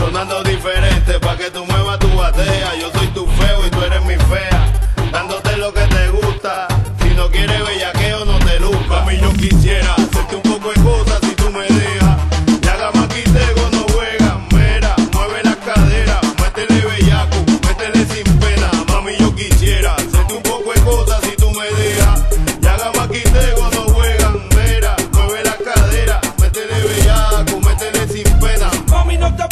sonando diferente pa' que tú muevas tu batea. Yo soy tu feo y tú eres mi fea, dándote lo que te gusta.